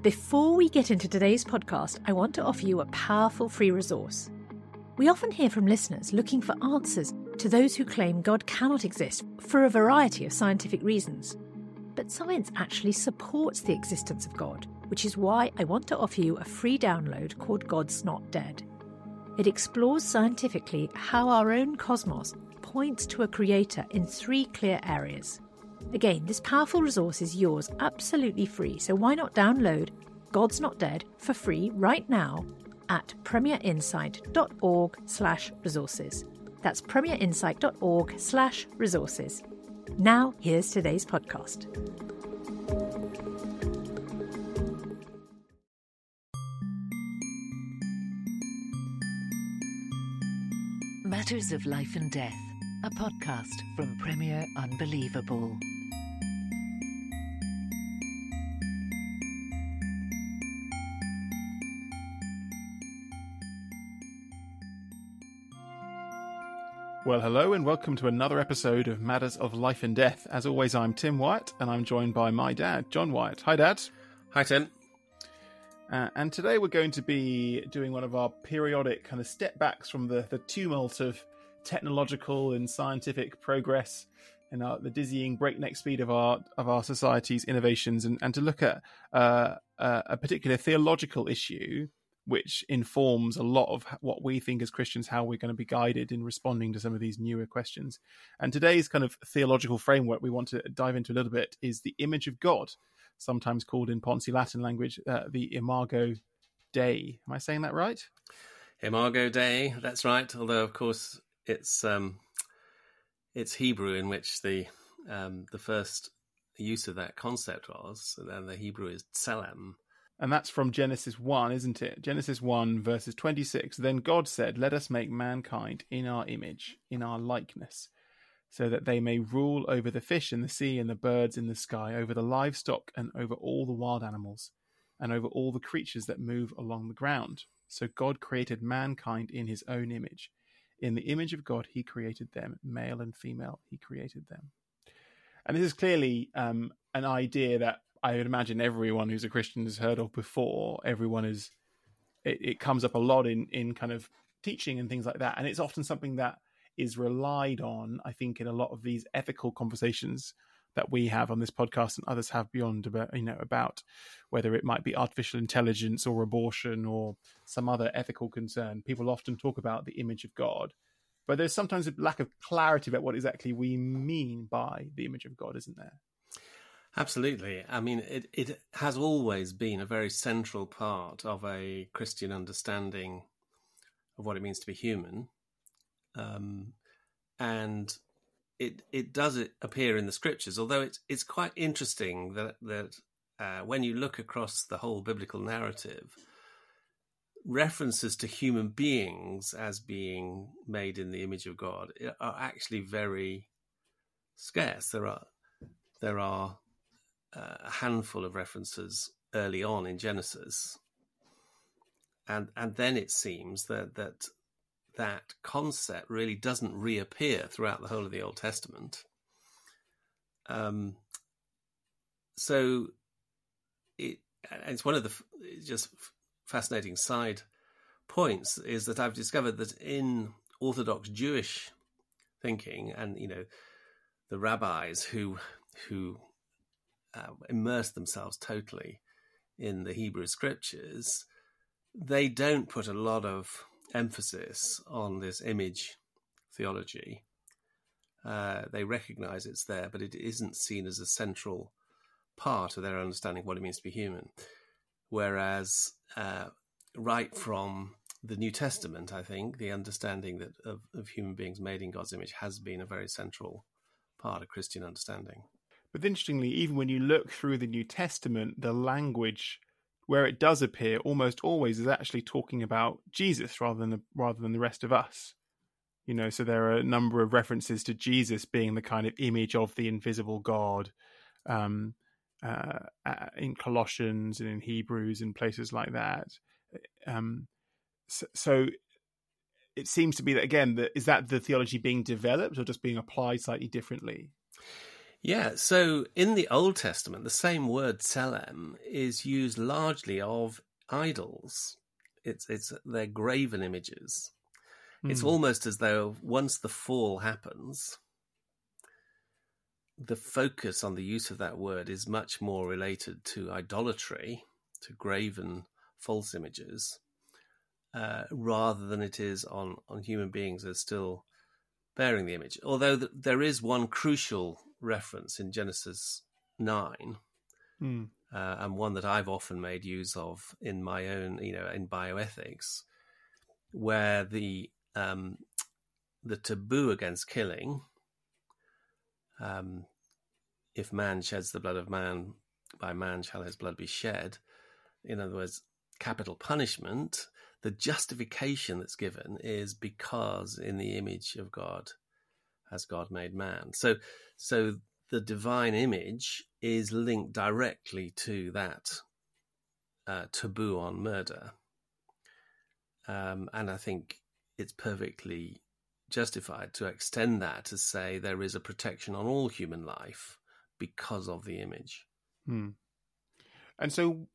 Before we get into today's podcast, I want to offer you a powerful free resource. We often hear from listeners looking for answers to those who claim God cannot exist for a variety of scientific reasons. But science actually supports the existence of God, which is why I want to offer you a free download called God's Not Dead. It explores scientifically how our own cosmos points to a creator in 3 clear areas. Again, this powerful resource is yours absolutely free, so why not download God's Not Dead for free right now at premierinsight.org/resources. That's premierinsight.org/resources. Now, here's today's podcast. Matters of Life and Death, a podcast from Premier Unbelievable. Well, hello and welcome to another episode of Matters of Life and Death. As always, I'm Tim Wyatt and I'm joined by my dad, John Wyatt. Hi, Dad. Hi, Tim. And today we're going to be doing one of our periodic kind of step backs from the tumult of technological and scientific progress and the dizzying breakneck speed of our society's innovations, and to look at a particular theological issue which informs a lot of what we think as Christians, how we're going to be guided in responding to some of these newer questions. And today's kind of theological framework we want to dive into a little bit is the image of God, sometimes called in Ponzi Latin language the Imago Dei. Am I saying that right? Imago Dei, that's right. Although, of course, it's Hebrew, in which the first use of that concept was, and the Hebrew is tselem. And that's from Genesis 1, isn't it? Genesis 1, verses 26. Then God said, "Let us make mankind in our image, in our likeness, so that they may rule over the fish in the sea and the birds in the sky, over the livestock and over all the wild animals, and over all the creatures that move along the ground." So God created mankind in his own image. In the image of God, he created them. Male and female, he created them. And this is clearly an idea that I would imagine everyone who's a Christian has heard of before. It comes up a lot in kind of teaching and things like that. And it's often something that is relied on, I think, in a lot of these ethical conversations that we have on this podcast and others have beyond about whether it might be artificial intelligence or abortion or some other ethical concern. People often talk about the image of God, but there's sometimes a lack of clarity about what exactly we mean by the image of God, isn't there? Absolutely. I mean, it has always been a very central part of a Christian understanding of what it means to be human. And it does appear in the scriptures, although it's quite interesting that when you look across the whole biblical narrative, references to human beings as being made in the image of God are actually very scarce. There are a handful of references early on in Genesis, and then it seems that concept really doesn't reappear throughout the whole of the Old Testament. So it's one of the just fascinating side points is that I've discovered that in Orthodox Jewish thinking, and the rabbis who immerse themselves totally in the Hebrew scriptures, they don't put a lot of emphasis on this image theology. They recognize it's there, but it isn't seen as a central part of their understanding of what it means to be human. Whereas right from the New Testament, I think, the understanding that of human beings made in God's image has been a very central part of Christian understanding. But interestingly, even when you look through the New Testament, the language where it does appear almost always is actually talking about Jesus rather than the rest of us. So there are a number of references to Jesus being the kind of image of the invisible God in Colossians and in Hebrews and places like that. So it seems to be that, again, is that the theology being developed or just being applied slightly differently? Yeah, so in the Old Testament, the same word "tselem" is used largely of idols. They're graven images. It's almost as though once the fall happens, the focus on the use of that word is much more related to idolatry, to graven false images, rather than it is on human beings as still bearing the image. Although there is one crucial reference in Genesis 9, and one that I've often made use of in my own, in bioethics, where the taboo against killing, if man sheds the blood of man, by man shall his blood be shed. In other words, capital punishment, the justification that's given is because in the image of God has God made man. So the divine image is linked directly to that taboo on murder. And I think it's perfectly justified to extend that to say there is a protection on all human life because of the image. And so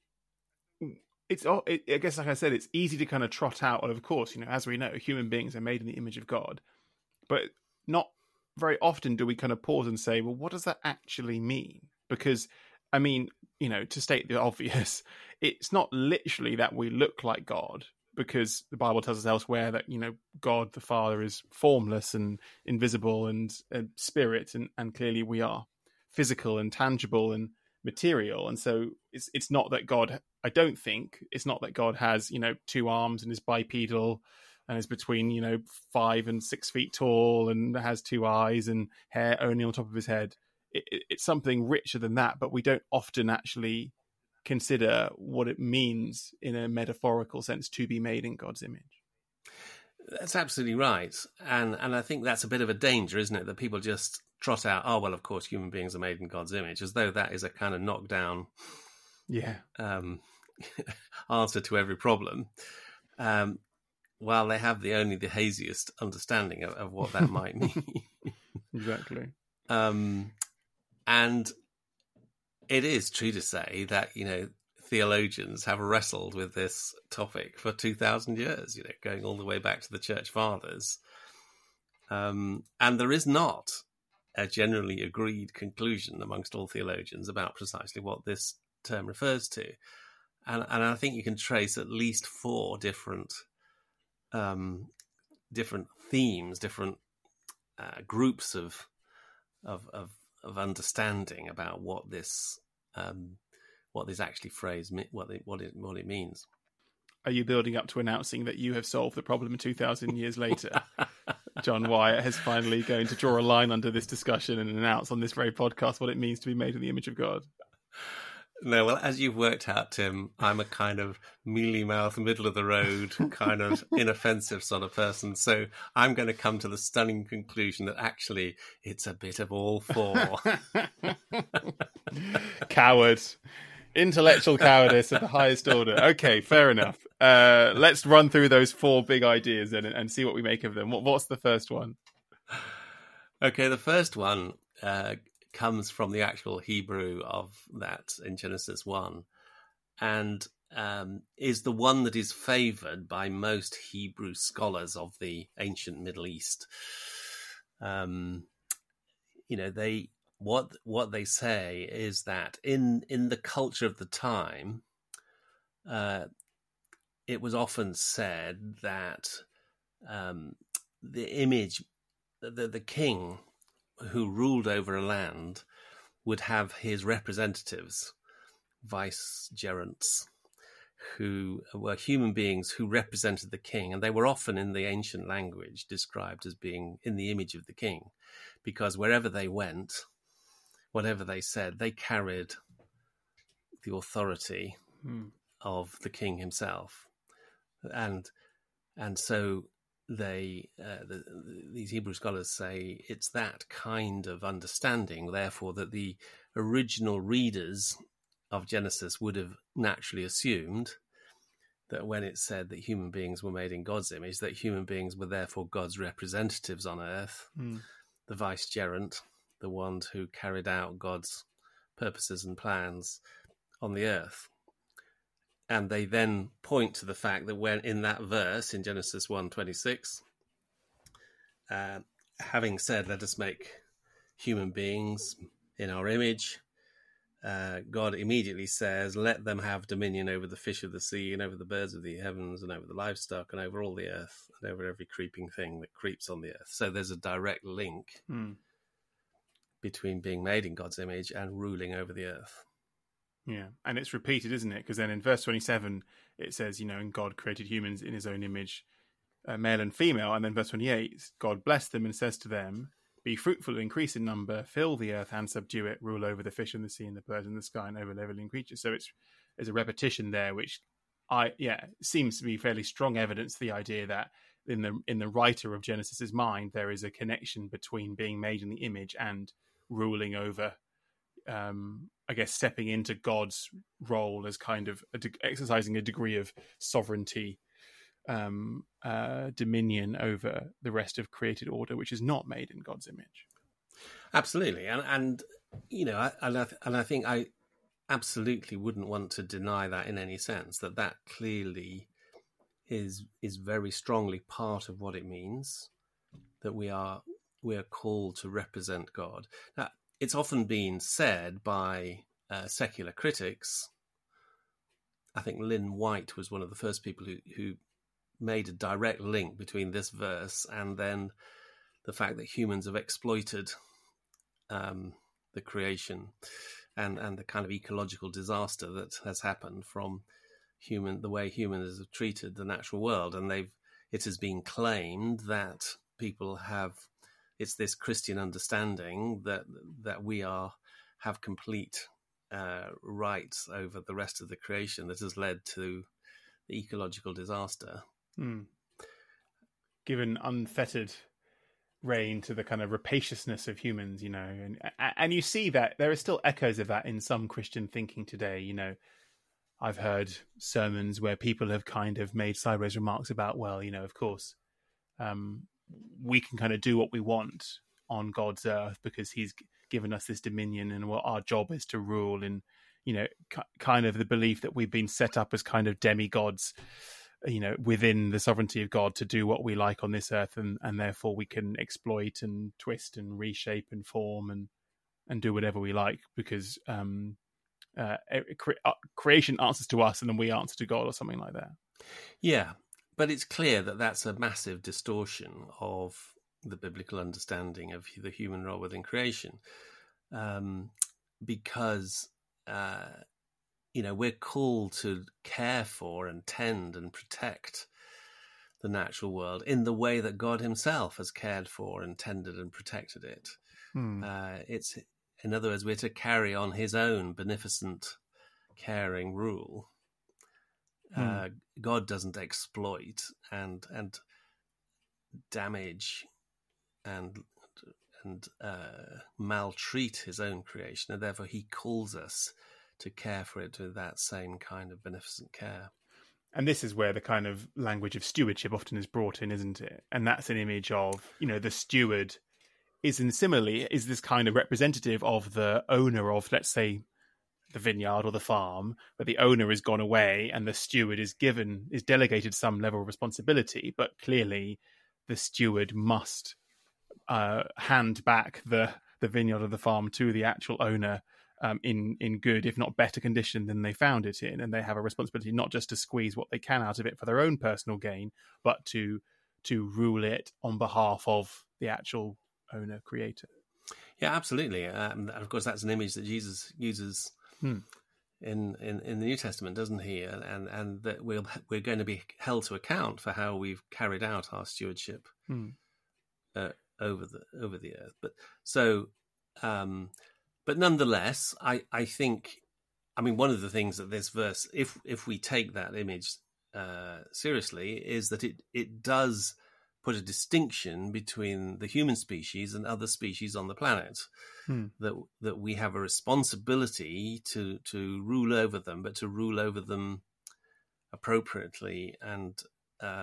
I guess, like I said, it's easy to kind of trot out. And of course, as we know, human beings are made in the image of God, but not very often do we kind of pause and say, well, what does that actually mean? Because, I mean, to state the obvious, it's not literally that we look like God, because the Bible tells us elsewhere that, God the Father is formless and invisible and spirit, and clearly we are physical and tangible and material. And so it's not that God, I don't think, it's not that God has, 2 arms and is bipedal and is between, 5 and 6 feet tall and has 2 eyes and hair only on top of his head. It's something richer than that, but we don't often actually consider what it means in a metaphorical sense to be made in God's image. That's absolutely right. And I think that's a bit of a danger, isn't it? That people just trot out, oh, well, of course, human beings are made in God's image, as though that is a kind of knockdown answer to every problem. While they have only the haziest understanding of what that might mean. Exactly. And it is true to say that, theologians have wrestled with this topic for 2,000 years, going all the way back to the Church Fathers. And there is not a generally agreed conclusion amongst all theologians about precisely what this term refers to. And I think you can trace at least 4 different themes, different groups of understanding about what this actually phrase, what it means. Are you building up to announcing that you have solved the problem 2,000 years later? John Wyatt is finally going to draw a line under this discussion and announce on this very podcast what it means to be made in the image of God. No, well, as you've worked out, Tim, I'm a kind of mealy-mouthed, middle-of-the-road, kind of inoffensive sort of person. So I'm going to come to the stunning conclusion that actually it's a bit of all 4. Coward. Intellectual cowardice of the highest order. Okay, fair enough. Let's run through those 4 big ideas then and see what we make of them. What's the first one? Okay, the first one comes from the actual Hebrew of that in Genesis 1, and is the one that is favoured by most Hebrew scholars of the ancient Middle East. What they say is that in the culture of the time, it was often said that the image, the king who ruled over a land would have his representatives, vicegerents, who were human beings who represented the king. And they were often in the ancient language described as being in the image of the king, because wherever they went, whatever they said, they carried the authority of the king himself. And so these Hebrew scholars say it's that kind of understanding, therefore, that the original readers of Genesis would have naturally assumed that when it said that human beings were made in God's image, that human beings were therefore God's representatives on earth, the vicegerent, the ones who carried out God's purposes and plans on the earth. And they then point to the fact that when in that verse in Genesis 1:26, having said, let us make human beings in our image, God immediately says, let them have dominion over the fish of the sea and over the birds of the heavens and over the livestock and over all the earth and over every creeping thing that creeps on the earth. So there's a direct link between being made in God's image and ruling over the earth. Yeah, and it's repeated, isn't it? Because then in verse 27, it says, and God created humans in his own image, male and female. And then verse 28, God blessed them and says to them, be fruitful and increase in number, fill the earth and subdue it, rule over the fish in the sea and the birds in the sky and over living creatures. So there's a repetition there, which seems to be fairly strong evidence to the idea that in the writer of Genesis's mind, there is a connection between being made in the image and ruling over, stepping into God's role as kind of exercising a degree of sovereignty, dominion over the rest of created order, which is not made in God's image. Absolutely, and I think I absolutely wouldn't want to deny that in any sense. That clearly is very strongly part of what it means that we are called to represent God. Now, it's often been said by secular critics. I think Lynn White was one of the first people who made a direct link between this verse and then the fact that humans have exploited the creation and the kind of ecological disaster that has happened from the way humans have treated the natural world. And it has been claimed that people it's this Christian understanding that we have complete rights over the rest of the creation that has led to the ecological disaster. Given unfettered reign to the kind of rapaciousness of humans, and you see that there are still echoes of that in some Christian thinking today. I've heard sermons where people have kind of made sideways remarks about, of course, we can kind of do what we want on God's earth because he's given us this dominion and what our job is to rule, and, kind of the belief that we've been set up as kind of demigods, within the sovereignty of God to do what we like on this earth, and therefore we can exploit and twist and reshape and form and do whatever we like because creation answers to us and then we answer to God or something like that. Yeah, but it's clear that that's a massive distortion of the biblical understanding of the human role within creation, because we're called to care for and tend and protect the natural world in the way that God himself has cared for and tended and protected it. It's, in other words, we're to carry on his own beneficent, caring rule. God doesn't exploit and damage and maltreat his own creation, and therefore he calls us to care for it with that same kind of beneficent care. And this is where the kind of language of stewardship often is brought in, isn't it? And that's an image of, the steward is this kind of representative of the owner of, let's say, the vineyard or the farm, but the owner has gone away and the steward is delegated some level of responsibility, but clearly the steward must hand back the vineyard or the farm to the actual owner in good, if not better condition than they found it in. And they have a responsibility not just to squeeze what they can out of it for their own personal gain, but to rule it on behalf of the actual owner, creator. Yeah, absolutely. And of course, that's an image that Jesus uses in the New Testament, doesn't he? And that we're going to be held to account for how we've carried out our stewardship over the earth. But nonetheless, I think, one of the things that this verse, if we take that image seriously, is that it does put a distinction between the human species and other species on the planet. That we have a responsibility to rule over them, but to rule over them appropriately and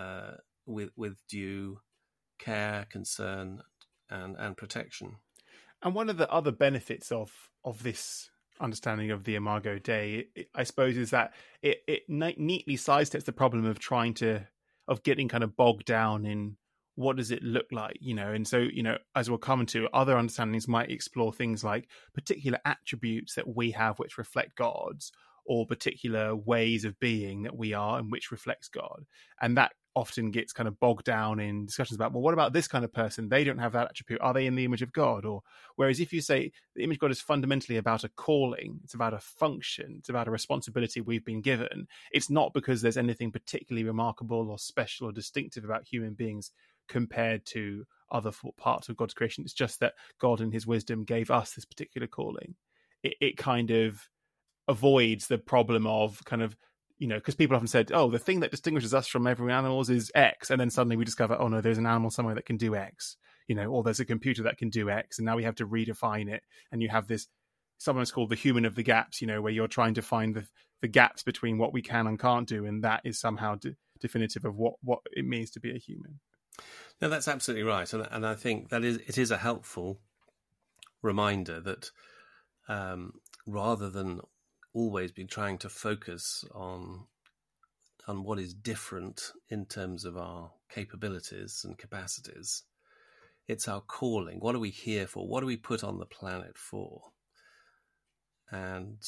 with due care, concern, and protection. And one of the other benefits of this understanding of the Imago Dei, I suppose, is that it neatly sidesteps the problem of getting kind of bogged down in what does it look like, and so, as we'll come to, other understandings might explore things like particular attributes that we have which reflect God's, or particular ways of being that we are and which reflects God. And that often gets kind of bogged down in discussions about, well, what about this kind of person? They don't have that attribute. Are they in the image of God? Or whereas if you say the image of God is fundamentally about a calling, it's about a function, it's about a responsibility we've been given, it's not because there's anything particularly remarkable or special or distinctive about human beings compared to other parts of God's creation. It's just that God in his wisdom gave us this particular calling. It kind of avoids the problem of kind of, because people often said, oh, the thing that distinguishes us from every animals is X. And then suddenly we discover, oh no, there's an animal somewhere that can do X, or there's a computer that can do X. And now we have to redefine it. And you have this, sometimes called the human of the gaps, where you're trying to find the gaps between what we can and can't do. And that is somehow definitive of what it means to be a human. No, that's absolutely right. And I think that it is a helpful reminder that rather than always be trying to focus on what is different in terms of our capabilities and capacities, it's our calling. What are we here for? What are we put on the planet for? And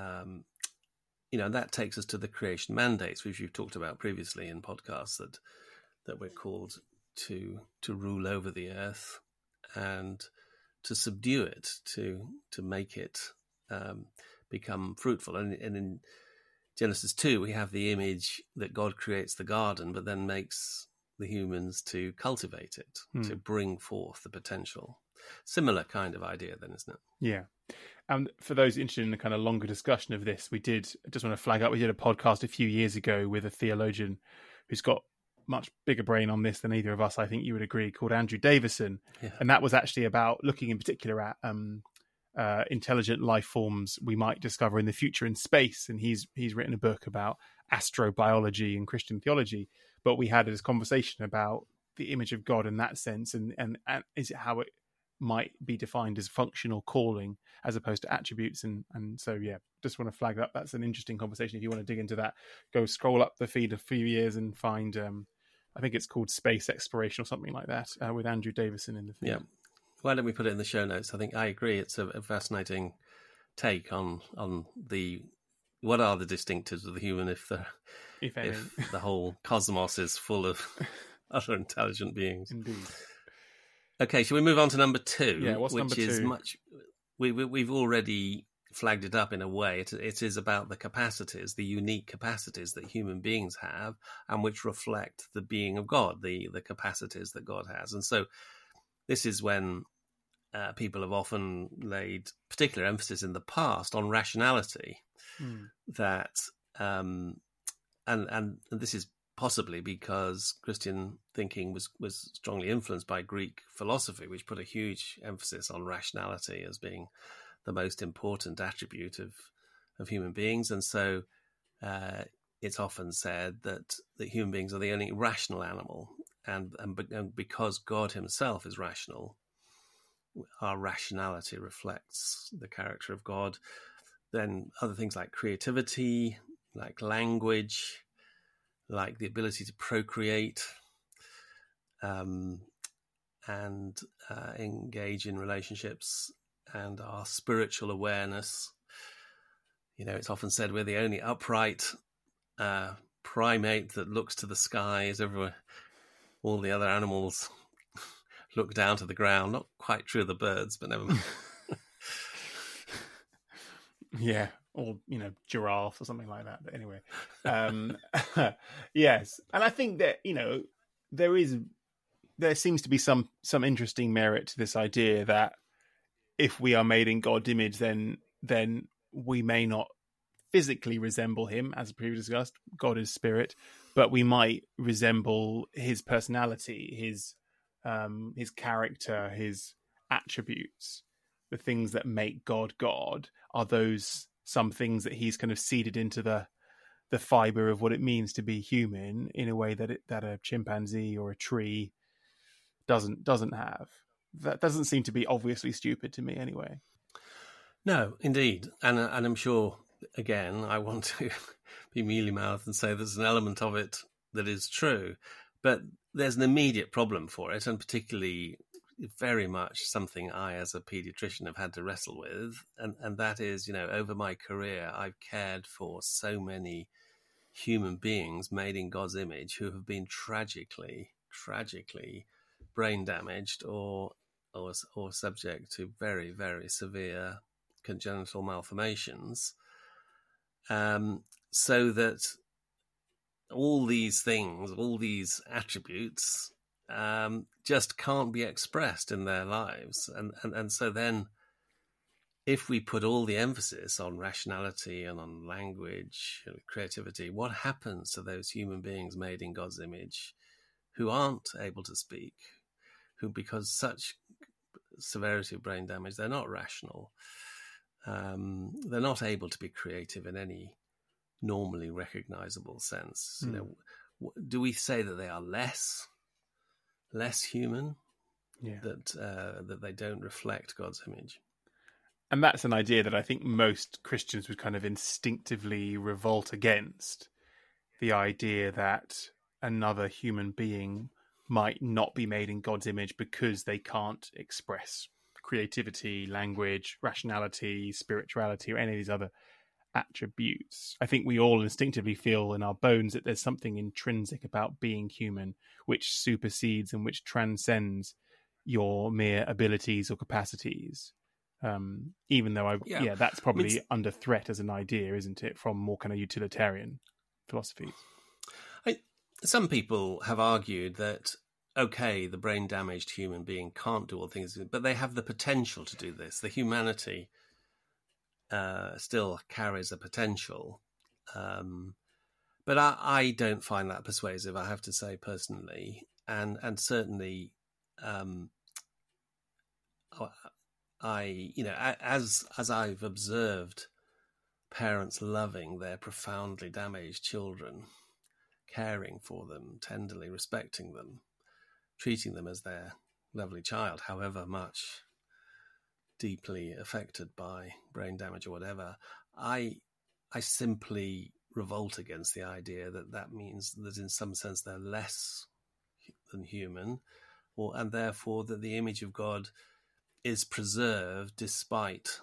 that takes us to the creation mandates, which you've talked about previously in podcasts, that we're called to rule over the earth and to subdue it, to make it become fruitful. And in Genesis 2, we have the image that God creates the garden, but then makes the humans to cultivate it, to bring forth the potential. Similar kind of idea then, isn't it? Yeah. And for those interested in a kind of longer discussion of this, I just want to flag up, we did a podcast a few years ago with a theologian who's got much bigger brain on this than either of us, I think you would agree, called Andrew Davison. Yeah. And that was actually about looking in particular at intelligent life forms we might discover in the future in space. And he's written a book about astrobiology and Christian theology. But we had this conversation about the image of God in that sense, and is it how it might be defined as functional calling as opposed to attributes. And so, yeah, just want to flag up. That's an interesting conversation. If you want to dig into that, go scroll up the feed a few years and find, I think it's called Space Exploration or something like that, with Andrew Davison in the feed. Yeah. Why don't we put it in the show notes? I think I agree. It's a fascinating take on what are the distinctives of the human if the whole cosmos is full of other intelligent beings. Indeed. Okay, shall we move on to number 2? Yeah, what's number 2? Which is much. We've already flagged it up in a way. It is about the capacities, the unique capacities that human beings have, and which reflect the being of God, the capacities that God has. And so, this is when people have often laid particular emphasis in the past on rationality. That and this is possibly because Christian thinking was strongly influenced by Greek philosophy, which put a huge emphasis on rationality as being the most important attribute of human beings. And so it's often said that human beings are the only rational animal, and because God himself is rational, our rationality reflects the character of God. Then other things like creativity, like language, like the ability to procreate, and engage in relationships, and our spiritual awareness. It's often said we're the only upright primate that looks to the skies. Everywhere, all the other animals look down to the ground. Not quite true of the birds, but never mind. Yeah, or giraffes or something like that. But anyway, yes, and I think that there seems to be some interesting merit to this idea that if we are made in God's image, then we may not physically resemble him, as previously discussed. God is spirit, but we might resemble his personality, his character, his attributes. The things that make God God are some things that he's kind of seeded into the fiber of what it means to be human in a way that a chimpanzee or a tree doesn't have. that doesn't seem to be obviously stupid to me anyway. No, indeed. And I'm sure, again, I want to be mealy-mouthed and say there's an element of it that is true. But there's an immediate problem for it, and particularly very much something I, as a paediatrician, have had to wrestle with. And that is, over my career, I've cared for so many human beings made in God's image who have been tragically brain damaged or subject to very, very severe congenital malformations, so that all these things, all these attributes, just can't be expressed in their lives. And so then, if we put all the emphasis on rationality and on language and creativity, what happens to those human beings made in God's image who aren't able to speak, who, because such severity of brain damage, they're not rational, they're not able to be creative in any normally recognizable sense. Do we say that they are less human? Yeah. That they don't reflect God's image? And that's an idea that I think most Christians would kind of instinctively revolt against. The idea that another human being might not be made in God's image because they can't express creativity, language, rationality, spirituality, or any of these other attributes. I think we all instinctively feel in our bones that there's something intrinsic about being human which supersedes and which transcends your mere abilities or capacities. Even though that's probably under threat as an idea, isn't it, from more kind of utilitarian philosophies? Some people have argued that, okay, the brain-damaged human being can't do all things, but they have the potential to do this. The humanity still carries a potential. But I don't find that persuasive, I have to say, personally. And certainly, as I've observed parents loving their profoundly damaged children, caring for them, tenderly respecting them, treating them as their lovely child, however much deeply affected by brain damage or whatever, I simply revolt against the idea that means that in some sense they're less than human, and therefore that the image of God is preserved despite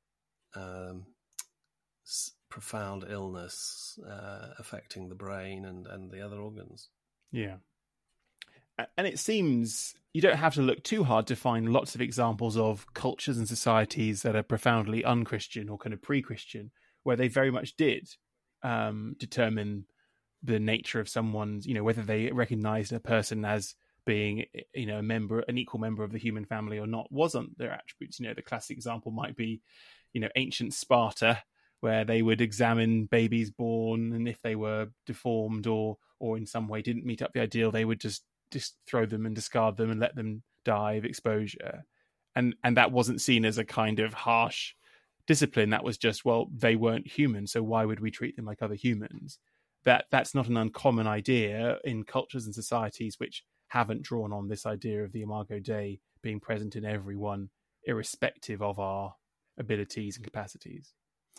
profound illness affecting the brain and the other organs. Yeah. And it seems you don't have to look too hard to find lots of examples of cultures and societies that are profoundly un-Christian or kind of pre-Christian, where they very much did determine the nature of someone's, whether they recognized a person as being, an equal member of the human family or not, wasn't their attributes. The classic example might be, ancient Sparta, where they would examine babies born, and if they were deformed or in some way didn't meet up the ideal, they would just throw them and discard them and let them die of exposure. And that wasn't seen as a kind of harsh discipline. That was just, well, they weren't human, so why would we treat them like other humans? That's not an uncommon idea in cultures and societies which haven't drawn on this idea of the Imago Dei being present in everyone, irrespective of our abilities and capacities.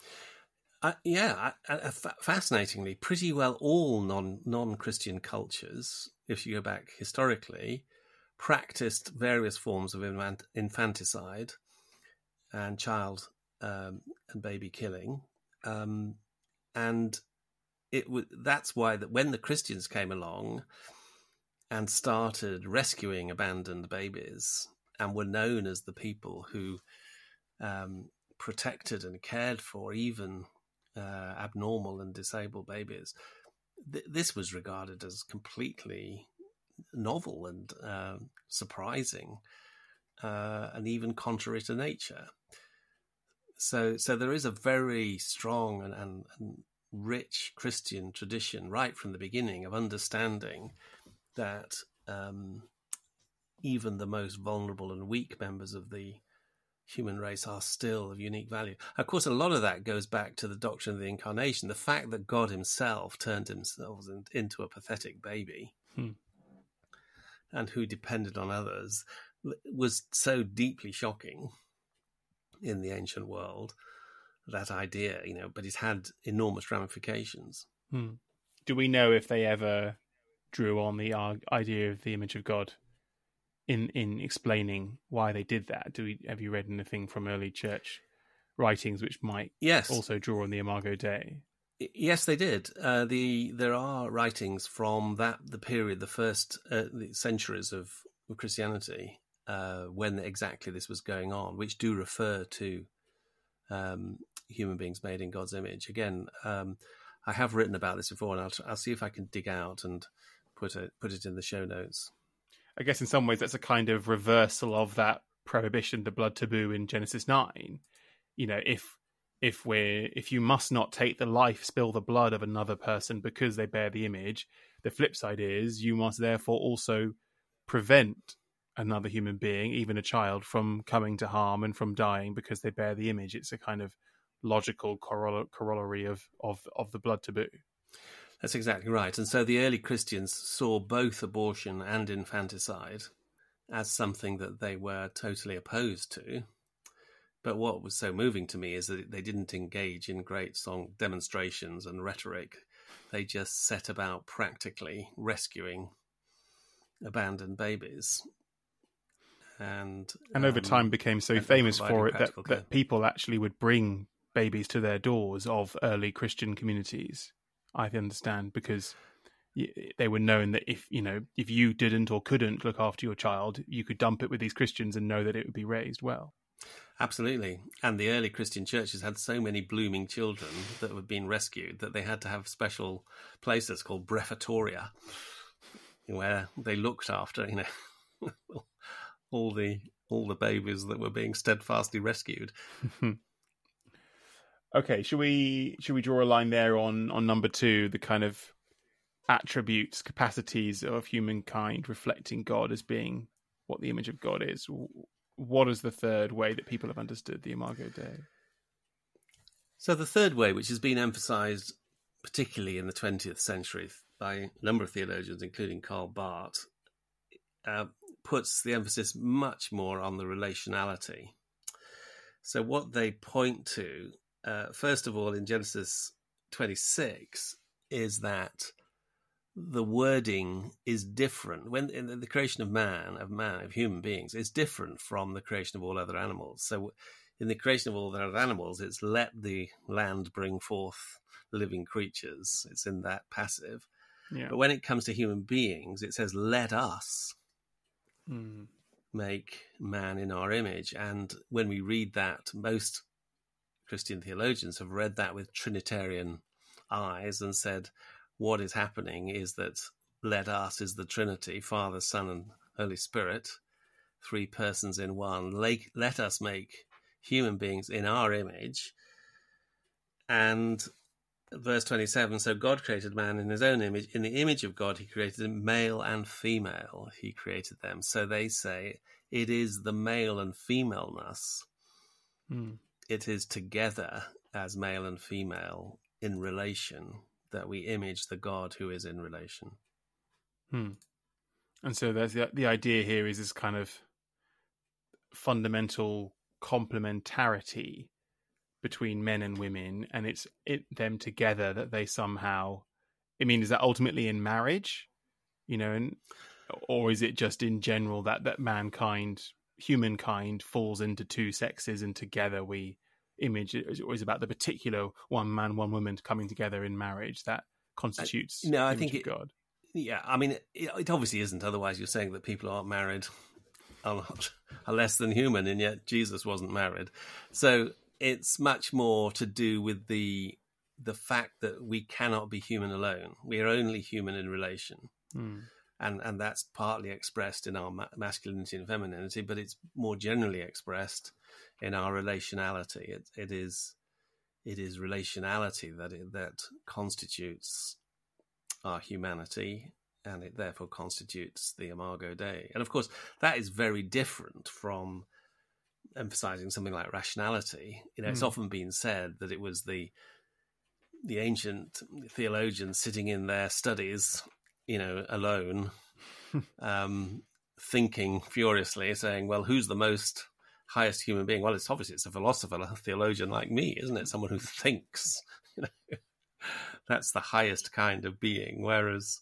Fascinatingly, pretty well all non-Christian cultures, if you go back historically, practiced various forms of infanticide and child and baby killing, and that's why that when the Christians came along and started rescuing abandoned babies and were known as the people who protected and cared for even abnormal and disabled babies, this was regarded as completely novel and surprising and even contrary to nature. So there is a very strong and rich Christian tradition right from the beginning of understanding that even the most vulnerable and weak members of the human race are still of unique value. Of course, a lot of that goes back to the doctrine of the incarnation, the fact that God himself turned himself into a pathetic baby and who depended on others. was so deeply shocking in the ancient world, that idea, but it had enormous ramifications. Do we know if they ever drew on the idea of the image of God in explaining why they did that? Have you read anything from early church writings which might also draw on the Imago Dei? Yes, they did. There are writings from the period, the first the centuries of Christianity, when exactly this was going on, which do refer to human beings made in God's image. Again, I have written about this before, and I'll see if I can dig out and put it in the show notes. I guess in some ways that's a kind of reversal of that prohibition, the blood taboo in Genesis 9. If you must not take the life, spill the blood of another person because they bear the image, the flip side is you must therefore also prevent another human being, even a child, from coming to harm and from dying because they bear the image. It's a kind of logical corollary of the blood taboo. That's exactly right. And so the early Christians saw both abortion and infanticide as something that they were totally opposed to. But what was so moving to me is that they didn't engage in great song demonstrations and rhetoric. They just set about practically rescuing abandoned babies. And over time became so famous for it that people actually would bring babies to their doors of early Christian communities, I understand, because they were known that if you didn't or couldn't look after your child, you could dump it with these Christians and know that it would be raised well. Absolutely. And the early Christian churches had so many blooming children that were being rescued that they had to have special places called brefatoria, where they looked after, all the babies that were being steadfastly rescued. Okay, should we draw a line there on number 2, the kind of attributes, capacities of humankind reflecting God as being what the image of God is? What is the third way that people have understood the Imago Dei? So the third way, which has been emphasized particularly in the 20th century by a number of theologians, including Karl Barth, puts the emphasis much more on the relationality. So what they point to, first of all, in Genesis 26, is that the wording is different. When in the creation of human beings, is different from the creation of all other animals. So in the creation of all other animals, it's let the land bring forth living creatures. It's in that passive. Yeah. But when it comes to human beings, it says, let us make man in our image. And when we read that, most Christian theologians have read that with Trinitarian eyes and said, what is happening is that let us is the Trinity, Father, Son, and Holy Spirit, 3 persons in one. Let us make human beings in our image. And verse 27, so God created man in his own image. In the image of God, he created them, male and female. He created them. So they say it is the male and femaleness. It is together as male and female in relation that we image the God who is in relation. And so there's the idea here is this kind of fundamental complementarity between men and women, and it's them together that they somehow, is that ultimately in marriage, or is it just in general that humankind falls into 2 sexes and together we image, or is about the particular one man, one woman coming together in marriage that constitutes I think of God? Yeah, it obviously isn't. Otherwise, you're saying that people aren't married are less than human, and yet Jesus wasn't married. So it's much more to do with the fact that we cannot be human alone. We are only human in relation. And that's partly expressed in our masculinity and femininity, but it's more generally expressed in our relationality. It is relationality that constitutes our humanity, and it therefore constitutes the Imago Dei. And of course, that is very different from emphasizing something like rationality. It's often been said that it was the ancient theologians sitting in their studies, alone, thinking furiously, saying, well, who's the most highest human being? Well, it's obviously it's a philosopher, a theologian like me, isn't it? Someone who thinks. That's the highest kind of being. Whereas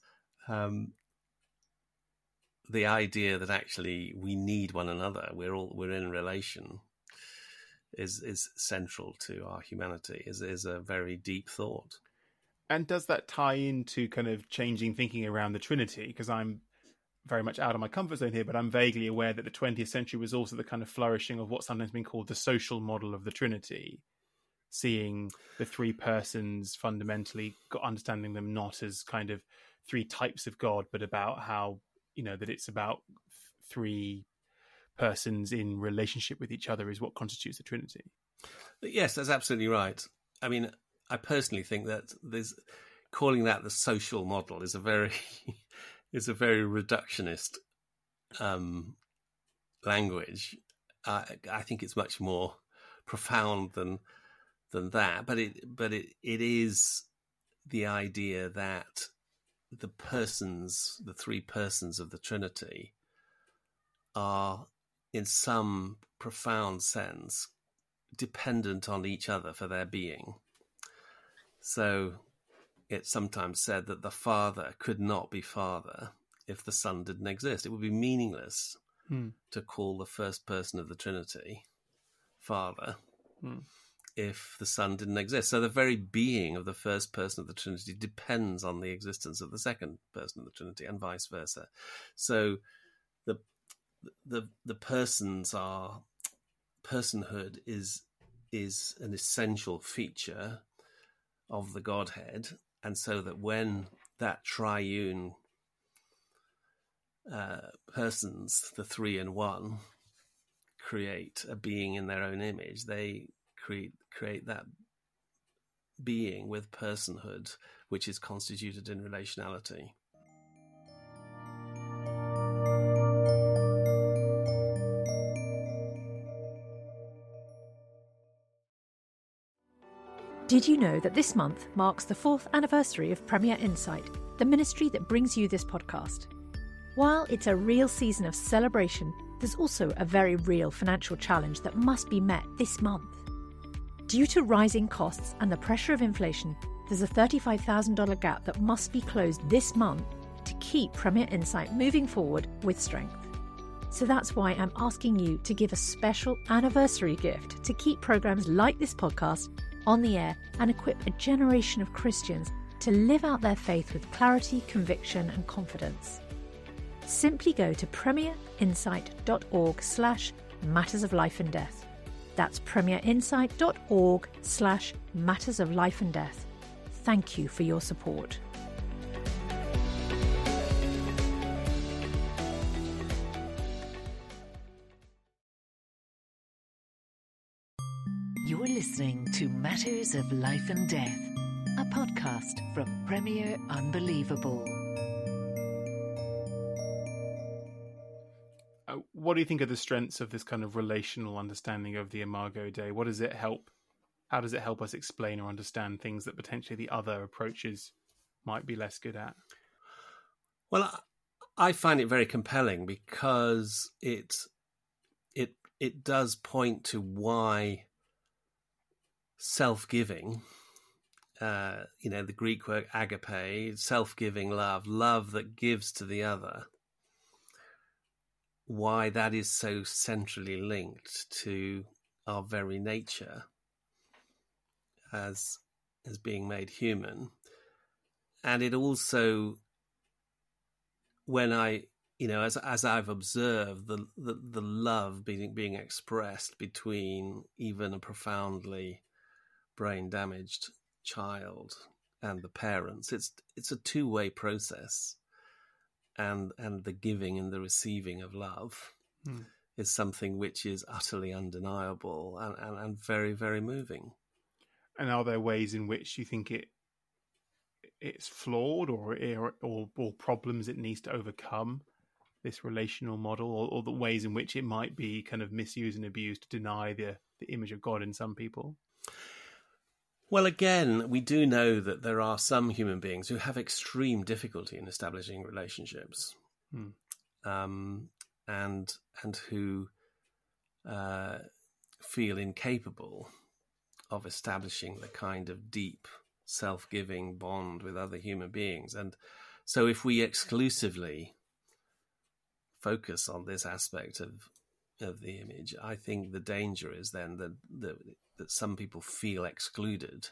the idea that actually we need one another, we're in relation, is central to our humanity. Is a very deep thought. And does that tie into kind of changing thinking around the Trinity? Because I'm very much out of my comfort zone here, but I'm vaguely aware that the 20th century was also the kind of flourishing of what's sometimes been called the social model of the Trinity, seeing the three persons fundamentally, understanding them not as kind of three types of God, but about how, that it's about three persons in relationship with each other is what constitutes the Trinity. Yes, that's absolutely right. I mean, I personally think that calling that the social model is a very reductionist language. I think it's much more profound than that. But it is the idea that the three persons of the Trinity, are in some profound sense dependent on each other for their being. So it's sometimes said that the Father could not be Father if the Son didn't exist. It would be meaningless to call the first person of the Trinity Father if the Son didn't exist. So the very being of the first person of the Trinity depends on the existence of the second person of the Trinity, and vice versa. So the personhood is an essential feature of the Godhead, and so that when that triune persons, the three in one, create a being in their own image, they create that being with personhood, which is constituted in relationality. Did you know that this month marks the 4th anniversary of Premier Insight, the ministry that brings you this podcast? While it's a real season of celebration, there's also a very real financial challenge that must be met this month. Due to rising costs and the pressure of inflation, there's a $35,000 gap that must be closed this month to keep Premier Insight moving forward with strength. So that's why I'm asking you to give a special anniversary gift to keep programmes like this podcast on the air and equip a generation of Christians to live out their faith with clarity, conviction and confidence. Simply go to premierinsight.org/matters of life and death. That's premierinsight.org/matters of life and death. Thank you for your support. You're listening to Matters of Life and Death, a podcast from Premier Unbelievable. What do you think are the strengths of this kind of relational understanding of the Imago Dei? How does it help us explain or understand things that potentially the other approaches might be less good at? Well, I find it very compelling because it does point to why self-giving, the Greek word agape, self-giving love that gives to the other, why that is so centrally linked to our very nature as being made human. And it also, when as I've observed the love being expressed between even a profoundly brain damaged child and the parents, it's a two-way process. And the giving and the receiving of love is something which is utterly undeniable and very, very moving. And are there ways in which you think it's flawed or problems it needs to overcome, this relational model, or the ways in which it might be kind of misused and abused to deny the image of God in some people? Well, again, we do know that there are some human beings who have extreme difficulty in establishing relationships. and who feel incapable of establishing the kind of deep self-giving bond with other human beings. And so if we exclusively focus on this aspect of the image, I think the danger is then that some people feel excluded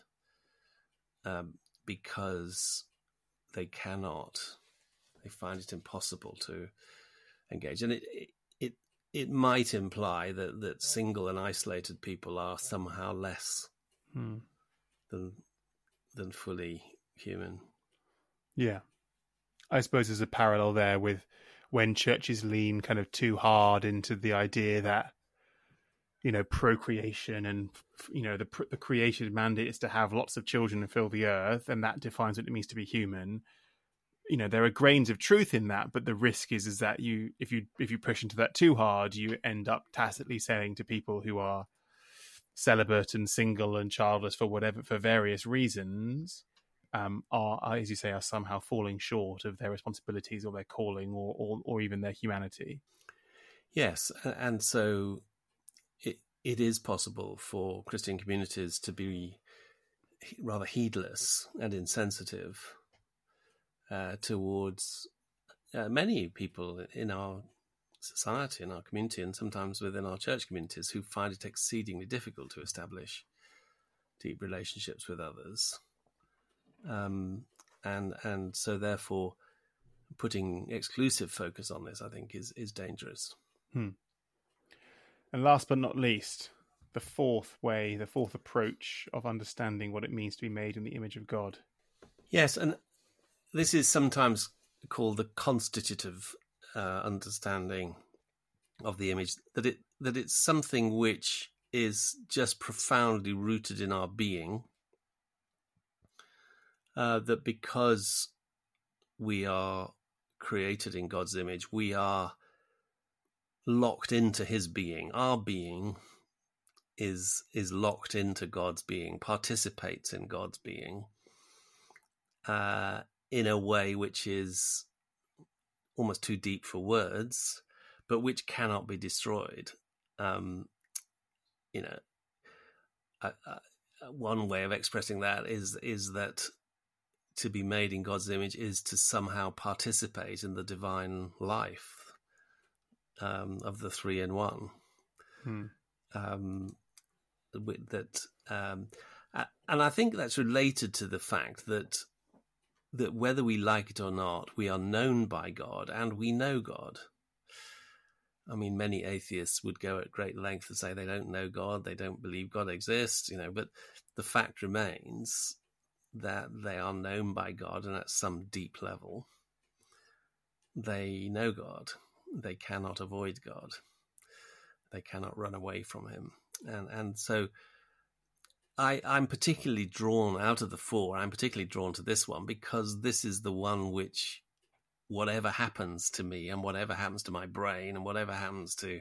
because they find it impossible to engage. And it might imply that single and isolated people are somehow less than fully human. Yeah. I suppose there's a parallel there with when churches lean kind of too hard into the idea that, procreation and, the created mandate is to have lots of children and fill the earth, and that defines what it means to be human. There are grains of truth in that, but the risk is that if you push into that too hard, you end up tacitly saying to people who are celibate and single and childless for various reasons, are, as you say, are somehow falling short of their responsibilities or their calling or even their humanity. Yes, and so it is possible for Christian communities to be rather heedless and insensitive towards many people in our society, in our community, and sometimes within our church communities who find it exceedingly difficult to establish deep relationships with others. And so therefore putting exclusive focus on this, I think, is dangerous. And last but not least, the fourth approach of understanding what it means to be made in the image of God. Yes, and this is sometimes called the constitutive understanding of the image, that it's something which is just profoundly rooted in our being, that because we are created in God's image, we are locked into his being. Our being is locked into God's being, participates in God's being, in a way which is almost too deep for words, but which cannot be destroyed. One way of expressing that is that to be made in God's image is to somehow participate in the divine life of the three in one. And I think that's related to the fact that whether we like it or not, we are known by God and we know God. I mean, many atheists would go at great length to say they don't know God, they don't believe God exists, but the fact remains that they are known by God, and at some deep level, they know God. They cannot avoid God. They cannot run away from him. And so I'm particularly drawn out of the four. I'm particularly drawn to this one because this is the one which, whatever happens to me and whatever happens to my brain and whatever happens to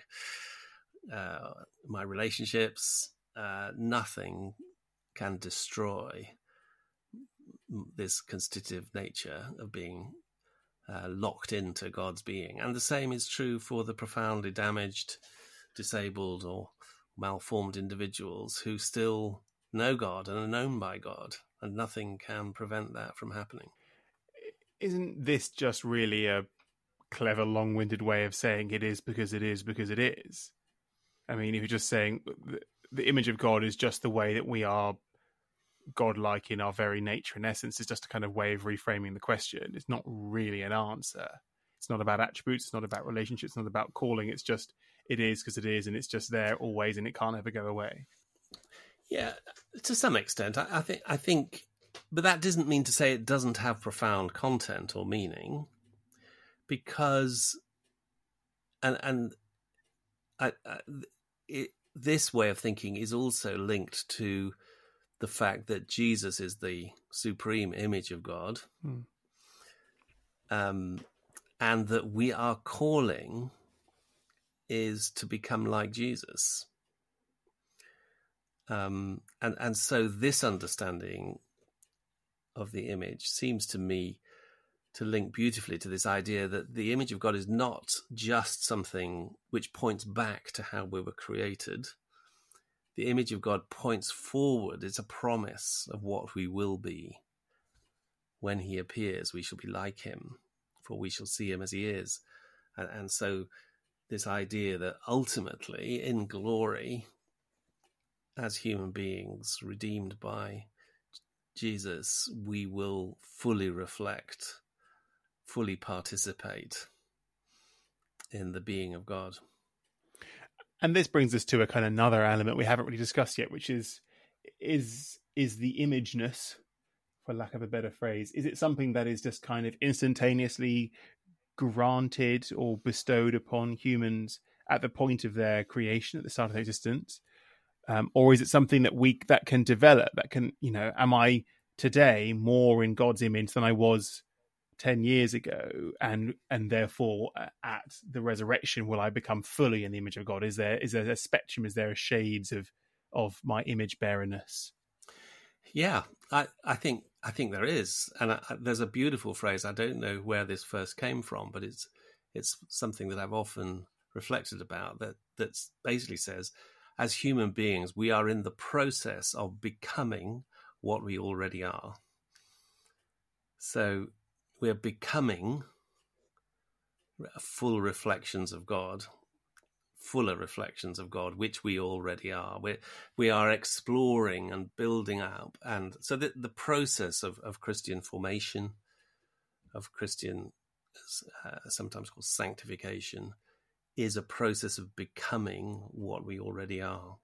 my relationships, nothing can destroy this constitutive nature of being locked into God's being. And the same is true for the profoundly damaged, disabled or malformed individuals who still know God and are known by God, and nothing can prevent that from happening. Isn't this just really a clever, long-winded way of saying it is because it is because it is? I mean, if you're just saying the image of God is just the way that we are godlike in our very nature and essence, is just a kind of way of reframing the question. It's not really an answer. It's not about attributes. It's not about relationships. It's not about calling. It's just, it is because it is, and it's just there always, and it can't ever go away. Yeah, to some extent, I think, but that doesn't mean to say it doesn't have profound content or meaning, because, this way of thinking is also linked to the fact that Jesus is the supreme image of God, and that our calling is to become like Jesus. And so this understanding of the image seems to me to link beautifully to this idea that the image of God is not just something which points back to how we were created. The image of God points forward. It's a promise of what we will be. When he appears, we shall be like him, for we shall see him as he is. And so this idea that ultimately, in glory, as human beings redeemed by Jesus, we will fully reflect, fully participate in the being of God. And this brings us to a kind of another element we haven't really discussed yet, which is the imageness, for lack of a better phrase. Is it something that is just kind of instantaneously granted or bestowed upon humans at the point of their creation, at the start of their existence? Or is it something that can develop, that can, am I today more in God's image than I was 10 years ago, and therefore at the resurrection will I become fully in the image of God? Is there a spectrum? Is there a shades of my image bearerness? Yeah, I think there is, and there's a beautiful phrase. I don't know where this first came from, but it's something that I've often reflected about. That basically says, as human beings, we are in the process of becoming what we already are. So we're becoming full reflections of God, fuller reflections of God, which we already are. We are exploring and building up. And so the process of Christian formation, of Christian, sometimes called sanctification, is a process of becoming what we already are.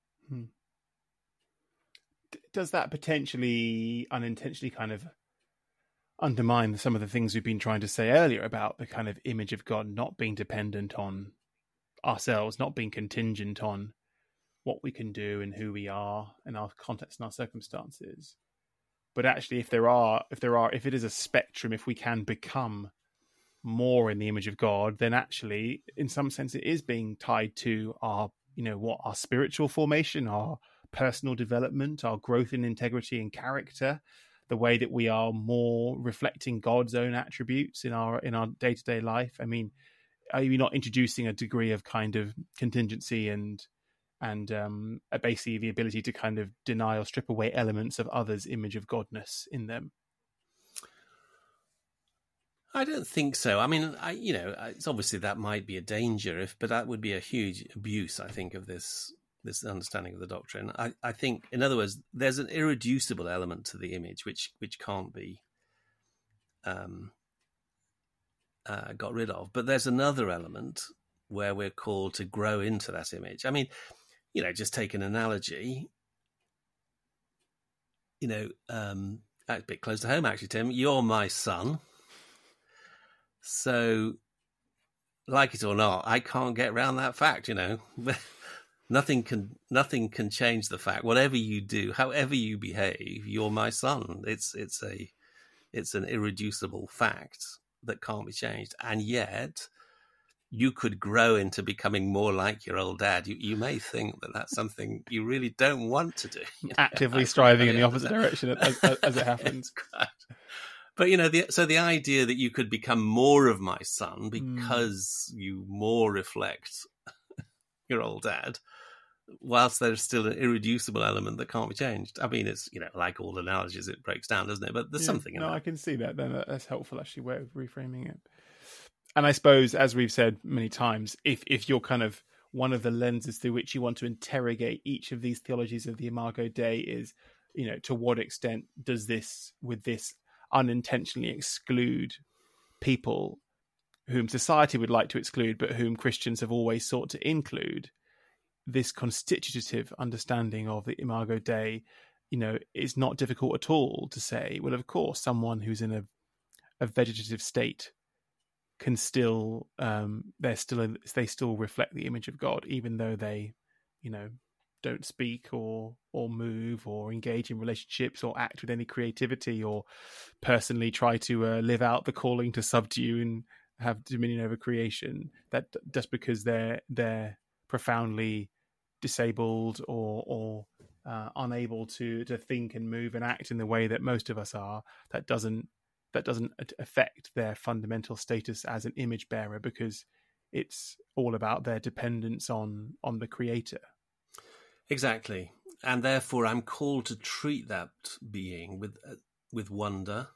Does that potentially unintentionally kind of undermine some of the things we've been trying to say earlier about the kind of image of God not being dependent on ourselves, not being contingent on what we can do and who we are and our context and our circumstances? But actually, if it is a spectrum, if we can become more in the image of God, then actually, in some sense, it is being tied to our spiritual formation, our personal development, our growth in integrity and character, the way that we are more reflecting God's own attributes in our day-to-day life. I mean, are you not introducing a degree of kind of contingency and basically the ability to kind of deny or strip away elements of others' image of Godness in them? I don't think so. I mean, it's obviously that might be a danger, but that would be a huge abuse, I think, of this understanding of the doctrine. I think, in other words, there's an irreducible element to the image which can't be got rid of. But there's another element where we're called to grow into that image. I mean, just take an analogy. A bit close to home, actually, Tim. You're my son. So, like it or not, I can't get around that fact, Nothing can change the fact. Whatever you do, however you behave, you're my son. It's an irreducible fact that can't be changed. And yet, you could grow into becoming more like your old dad. You may think that that's something you really don't want to do. Actively striving in the opposite direction as it happens. But, the idea that you could become more of my son because you more reflect your old dad, whilst there's still an irreducible element that can't be changed. I mean, it's, like all analogies, it breaks down, doesn't it? But there's something in that. I can see that. Then that's helpful, actually, way of reframing it. And I suppose, as we've said many times, if you're kind of one of the lenses through which you want to interrogate each of these theologies of the Imago Dei is, to what extent does this unintentionally exclude people whom society would like to exclude, but whom Christians have always sought to include? This constitutive understanding of the Imago Dei, it's not difficult at all to say, well, of course, someone who's in a vegetative state can still, they still reflect the image of God, even though they, don't speak or move or engage in relationships or act with any creativity or personally try to live out the calling to subdue and have dominion over creation. That just because they're profoundly disabled or unable to think and move and act in the way that most of us are, that doesn't that doesn't affect their fundamental status as an image bearer, because it's all about their dependence on the Creator. Exactly. And therefore I'm called to treat that being with wonder,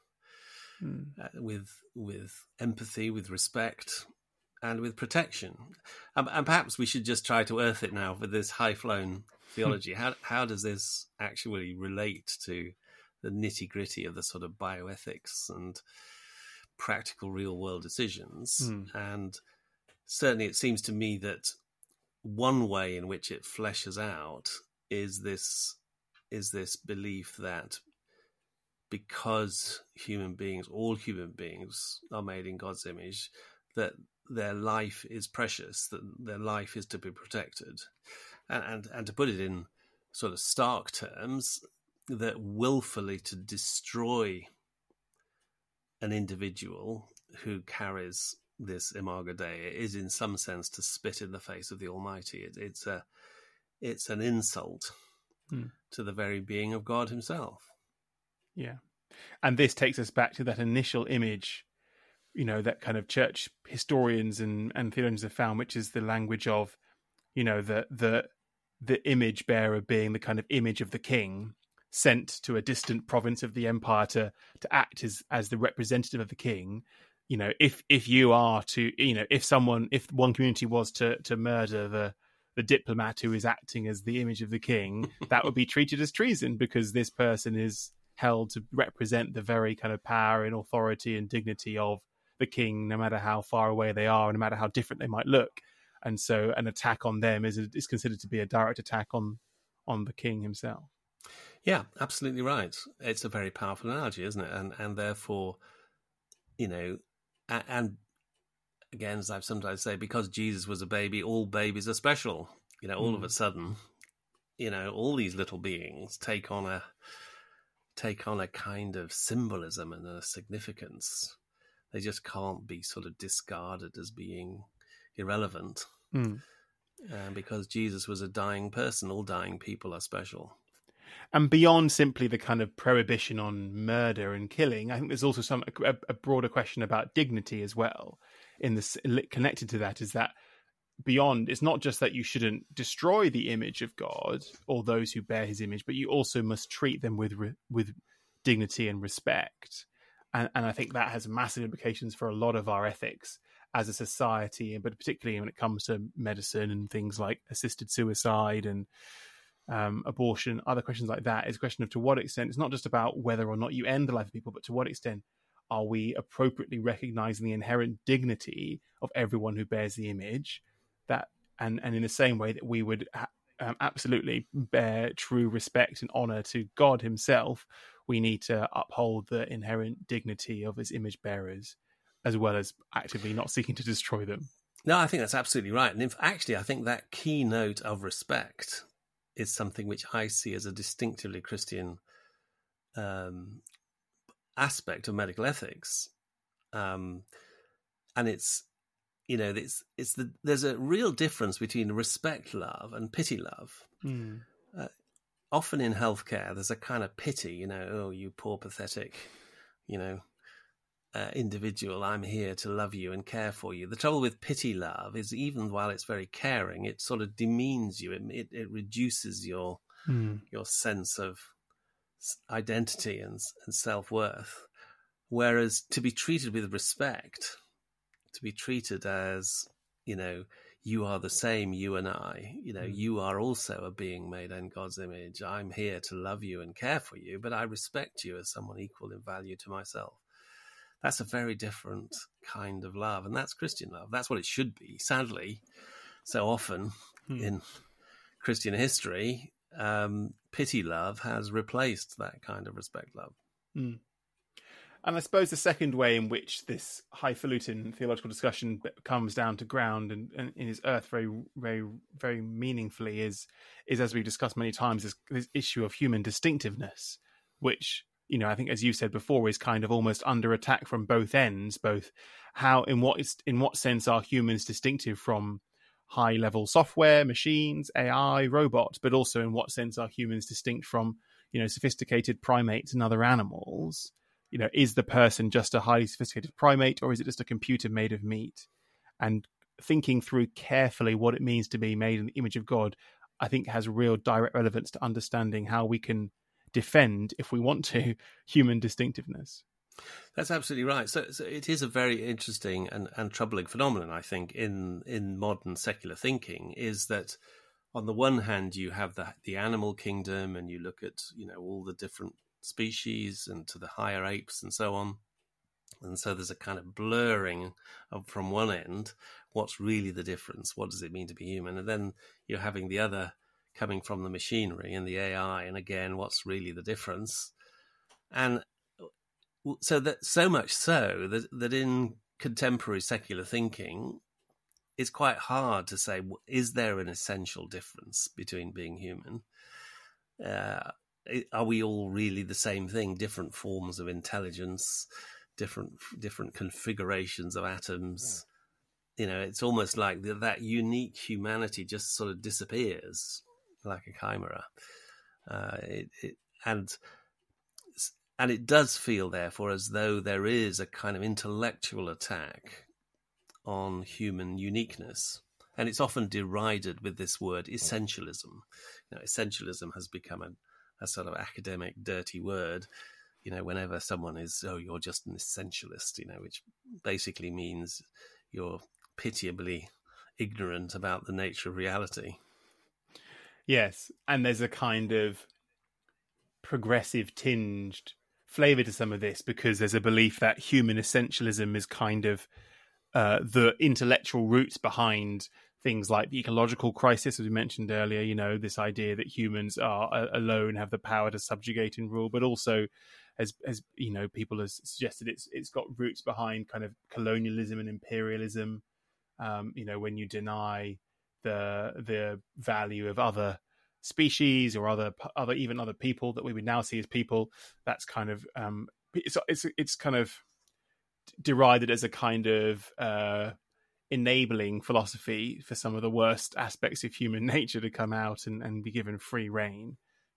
with empathy, with respect, and with protection. And perhaps we should just try to earth it now with this high-flown theology. How does this actually relate to the nitty-gritty of the sort of bioethics and practical real-world decisions? And certainly it seems to me that one way in which it fleshes out is this belief that because all human beings are made in God's image, that their life is precious, that their life is to be protected. And to put it in sort of stark terms, that willfully to destroy an individual who carries this Imago Dei is in some sense to spit in the face of the Almighty. It's an insult to the very being of God himself. Yeah. And this takes us back to that initial image, that kind of church historians and theologians have found, which is the language of, the image bearer being the kind of image of the king sent to a distant province of the empire to act as the representative of the king. If you are to, if one community was to murder the diplomat who is acting as the image of the king, that would be treated as treason, because this person is held to represent the very kind of power and authority and dignity of the king, no matter how far away they are, and no matter how different they might look. And so an attack on them is considered to be a direct attack on the king himself. Yeah, absolutely right. It's a very powerful analogy, isn't it? And therefore, and again, as I've sometimes say, because Jesus was a baby, all babies are special. All of a sudden, all these little beings take on a kind of symbolism and a significance. They just can't be sort of discarded as being irrelevant. Because Jesus was a dying person, all dying people are special. And beyond simply the kind of prohibition on murder and killing, I think there's also a broader question about dignity as well. Connected to that is that beyond, it's not just that you shouldn't destroy the image of God or those who bear his image, but you also must treat them with dignity and respect. And I think that has massive implications for a lot of our ethics as a society, but particularly when it comes to medicine and things like assisted suicide and abortion, other questions like that. Is a question of to what extent, it's not just about whether or not you end the life of people, but to what extent are we appropriately recognizing the inherent dignity of everyone who bears the image, that and in the same way that we would absolutely bear true respect and honor to God himself, we need to uphold the inherent dignity of his image bearers, as well as actively not seeking to destroy them. No, I think that's absolutely right. And actually, I think that keynote of respect is something which I see as a distinctively Christian aspect of medical ethics. And it's, there's a real difference between respect love and pity love. Often in healthcare, there's a kind of pity, oh, you poor, pathetic, individual, I'm here to love you and care for you. The trouble with pity love is, even while it's very caring, it sort of demeans you. It reduces your sense of identity and self-worth. Whereas to be treated with respect, to be treated as, you are the same, you and I, you are also a being made in God's image. I'm here to love you and care for you, but I respect you as someone equal in value to myself. That's a very different kind of love, and that's Christian love. That's what it should be. Sadly, so often in Christian history, pity love has replaced that kind of respect love. And I suppose the second way in which this highfalutin theological discussion comes down to ground and in his earth very, very, very meaningfully is as we've discussed many times, this issue of human distinctiveness, which, I think, as you said before, is kind of almost under attack from both ends. Both how, in what sense are humans distinctive from high-level software, machines, AI, robots, but also in what sense are humans distinct from, sophisticated primates and other animals. is the person just a highly sophisticated primate, or is it just a computer made of meat? And thinking through carefully what it means to be made in the image of God, I think has real direct relevance to understanding how we can defend, if we want to, human distinctiveness. That's absolutely right. So it is a very interesting and troubling phenomenon, I think, in modern secular thinking, is that on the one hand, you have the animal kingdom, and you look at, all the different species and to the higher apes and so on. And so there's a kind of blurring of, from one end, what's really the difference? What does it mean to be human? And then you're having the other coming from the machinery and the AI. And again, what's really the difference? And so much so that in contemporary secular thinking, it's quite hard to say, is there an essential difference between being human? Are we all really the same thing? Different forms of intelligence, different configurations of atoms. It's almost like that unique humanity just sort of disappears like a chimera. And it does feel, therefore, as though there is a kind of intellectual attack on human uniqueness. And it's often derided with this word essentialism. Essentialism has become a sort of academic, dirty word. Whenever someone is, you're just an essentialist, which basically means you're pitiably ignorant about the nature of reality. Yes, and there's a kind of progressive tinged flavour to some of this, because there's a belief that human essentialism is kind of the intellectual roots behind things like the ecological crisis, as we mentioned earlier, this idea that humans are alone, have the power to subjugate and rule, but also, as people have suggested, it's got roots behind kind of colonialism and imperialism. When you deny the value of other species or other people that we would now see as people, that's kind of it's kind of derided as a kind of enabling philosophy for some of the worst aspects of human nature to come out and be given free rein.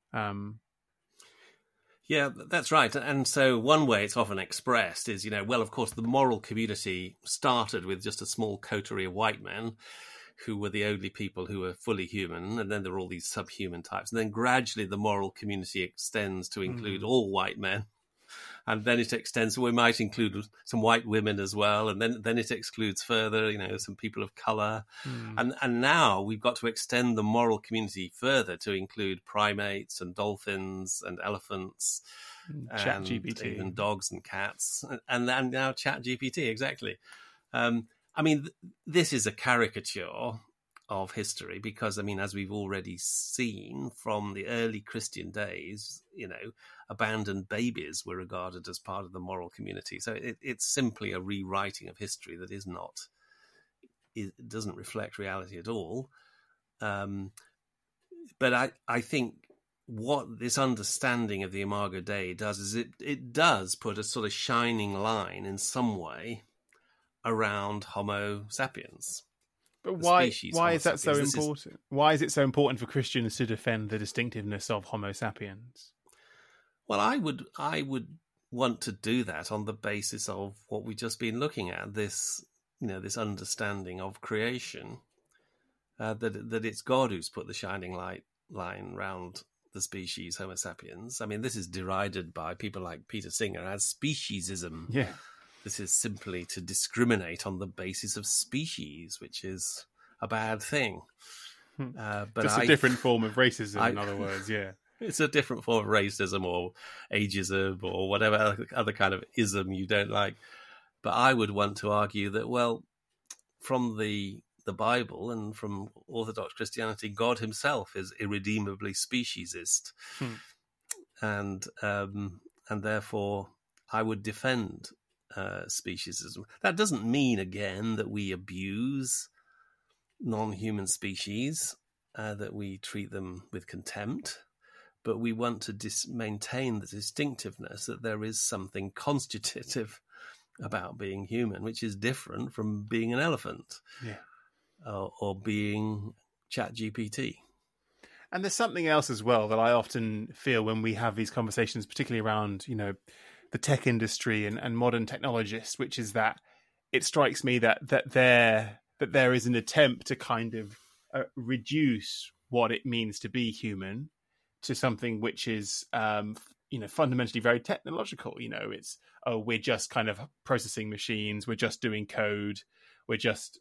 Yeah, that's right. And so one way it's often expressed is, of course, the moral community started with just a small coterie of white men who were the only people who were fully human. And then there were all these subhuman types. And then gradually the moral community extends to include all white men. And then it extends, so we might include some white women as well. And then it excludes further, some people of colour. And now we've got to extend the moral community further to include primates and dolphins and elephants. ChatGPT. And even dogs and cats. And then now ChatGPT, exactly. This is a caricature of history because, as we've already seen from the early Christian days, abandoned babies were regarded as part of the moral community. So it's simply a rewriting of history that it doesn't reflect reality at all. But I think what this understanding of the Imago Dei does is it does put a sort of shining line in some way around Homo sapiens. But why is that so important? Why is it so important for Christians to defend the distinctiveness of Homo sapiens? Well, I would want to do that on the basis of what we've just been looking at, this understanding of creation, that it's God who's put the shining line round the species Homo sapiens. This is derided by people like Peter Singer as speciesism. Yeah. This is simply to discriminate on the basis of species, which is a bad thing. But just a different form of racism, in other words, yeah. It's a different form of racism or ageism or whatever other kind of ism you don't like. But I would want to argue that, well, from the Bible and from Orthodox Christianity, God himself is irredeemably speciesist. And therefore I would defend speciesism. That doesn't mean, again, that we abuse non-human species, that we treat them with contempt, but we want to maintain the distinctiveness that there is something constitutive about being human, which is different from being an elephant, or being ChatGPT. And there's something else as well that I often feel when we have these conversations, particularly around, tech industry and modern technologists, which is that it strikes me that there is an attempt to kind of reduce what it means to be human to something which is fundamentally very technological. It's we're just kind of processing machines, we're just doing code, we're just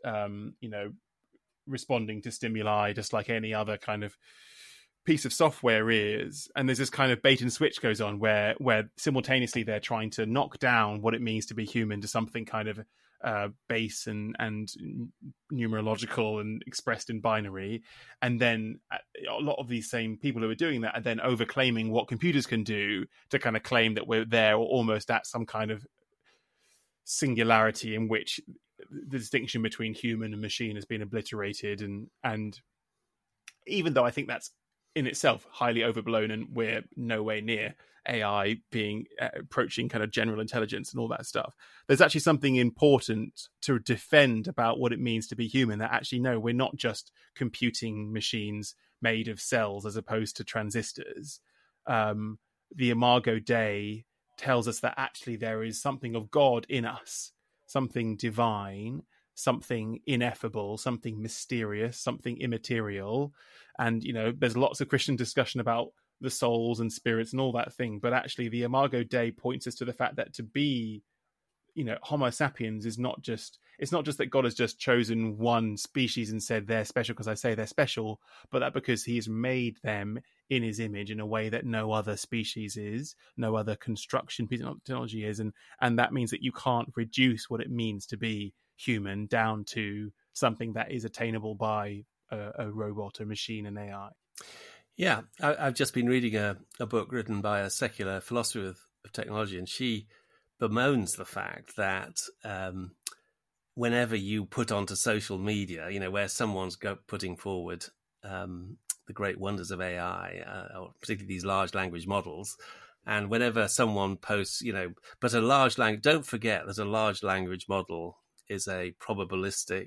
responding to stimuli just like any other kind of piece of software is. And there's this kind of bait and switch goes on where simultaneously they're trying to knock down what it means to be human to something kind of base and numerological and expressed in binary. And then a lot of these same people who are doing that are then overclaiming what computers can do to kind of claim that we're there or almost at some kind of singularity in which the distinction between human and machine has been obliterated. And even though I think that's in itself highly overblown and we're nowhere near AI being approaching kind of general intelligence and all that stuff, there's actually something important to defend about what it means to be human, that actually, no, we're not just computing machines made of cells as opposed to transistors. The Imago Dei tells us that actually there is something of God in us, something divine, something ineffable, something mysterious, something immaterial. And, there's lots of Christian discussion about the souls and spirits and all that thing. But actually the Imago Dei points us to the fact that to be, Homo sapiens is not just, it's not just that God has just chosen one species and said they're special because I say they're special, but that because he has made them in his image in a way that no other species is, no other construction piece of technology is. And that means that you can't reduce what it means to be human down to something that is attainable by a robot, a machine, and AI. Yeah, I've just been reading a book written by a secular philosopher of technology, and she bemoans the fact that whenever you put onto social media, where someone's putting forward the great wonders of AI, or particularly these large language models, and whenever someone posts, but a large language, don't forget that a large language model is a probabilistic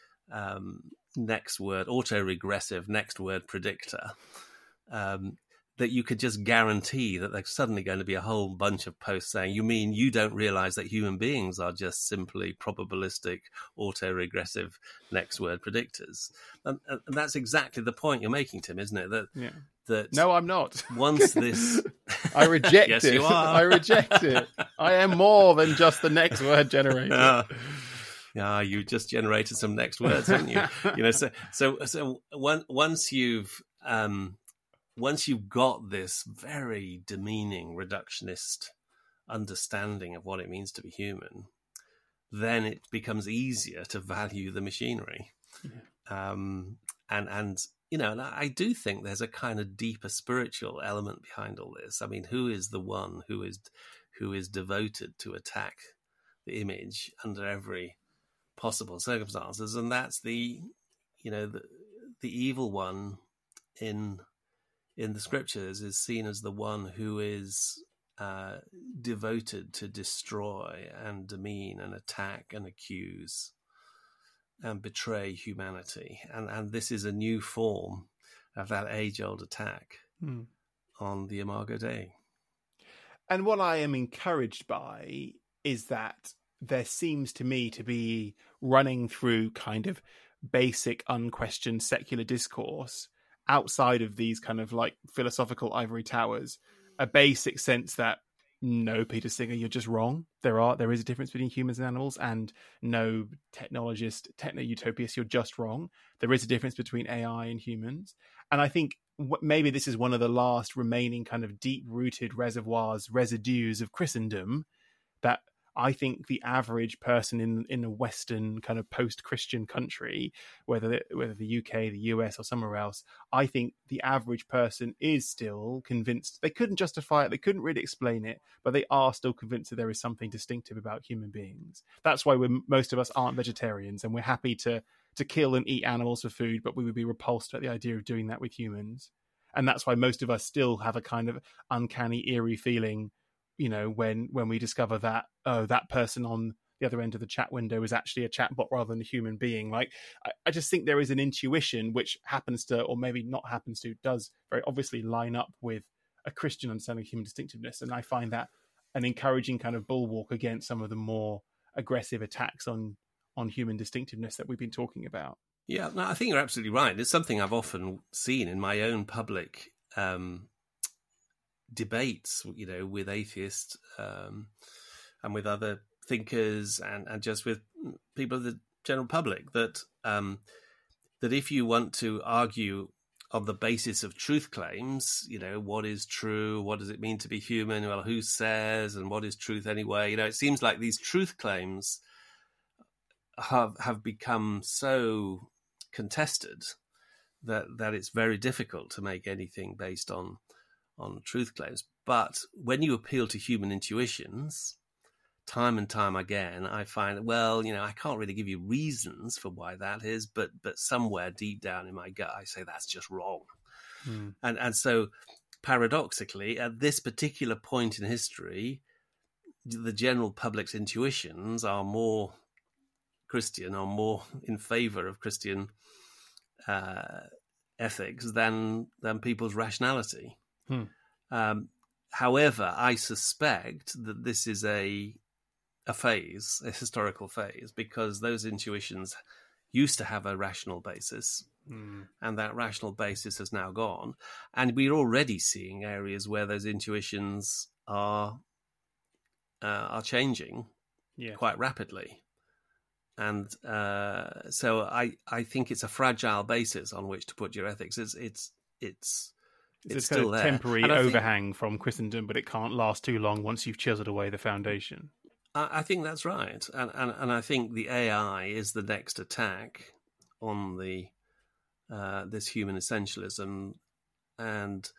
next word, autoregressive next word predictor, that you could just guarantee that there's suddenly going to be a whole bunch of posts saying, you mean you don't realize that human beings are just simply probabilistic, autoregressive next word predictors? And that's exactly the point you're making, Tim, isn't it? That no, I'm not. Once this... I reject yes, it. You are. I reject it. I am more than just the next word generator. Yeah, you just generated some next words, haven't you? So once you've got this very demeaning reductionist understanding of what it means to be human, then it becomes easier to value the machinery. Yeah. And I do think there's a kind of deeper spiritual element behind all this. I mean, who is the one who is devoted to attack the image under every possible circumstances? And that's the evil one in the scriptures is seen as the one who is devoted to destroy and demean and attack and accuse and betray humanity. And this is a new form of that age-old attack on the Imago Dei. And what I am encouraged by is that there seems to me to be running through kind of basic, unquestioned secular discourse outside of these kind of like philosophical ivory towers, a basic sense that no, Peter Singer, you're just wrong. There is a difference between humans and animals, and no, technologist, techno-utopiast, you're just wrong. There is a difference between AI and humans. And I think maybe this is one of the last remaining kind of deep-rooted residues of Christendom that I think the average person in a Western kind of post-Christian country, whether the UK, the US, or somewhere else, I think the average person is still convinced. They couldn't justify it, they couldn't really explain it, but they are still convinced that there is something distinctive about human beings. That's why most of us aren't vegetarians, and we're happy to kill and eat animals for food, but we would be repulsed at the idea of doing that with humans. And that's why most of us still have a kind of uncanny, eerie feeling, when we discover that, that person on the other end of the chat window is actually a chatbot rather than a human being. Like, I just think there is an intuition which happens to, or maybe not happens to, does very obviously line up with a Christian understanding of human distinctiveness. And I find that an encouraging kind of bulwark against some of the more aggressive attacks on human distinctiveness that we've been talking about. Yeah, no, I think you're absolutely right. It's something I've often seen in my own public debates, with atheists and with other thinkers and just with people of the general public, that if you want to argue on the basis of truth claims, what is true, what does it mean to be human, well, who says, and what is truth anyway? It seems like these truth claims have become so contested that it's very difficult to make anything based on truth claims. But when you appeal to human intuitions, time and time again, I find, I can't really give you reasons for why that is, but somewhere deep down in my gut, I say that's just wrong. And so paradoxically, at this particular point in history, the general public's intuitions are more Christian, or more in favor of Christian ethics than people's rationality. However, I suspect that this is a phase, a historical phase, because those intuitions used to have a rational basis, and that rational basis has now gone. And we're already seeing areas where those intuitions are changing quite rapidly. And so I think it's a fragile basis on which to put your ethics. It's still there. Temporary overhang from Christendom, but it can't last too long once you've chiseled away the foundation. I think that's right, and I think the AI is the next attack on this human essentialism, and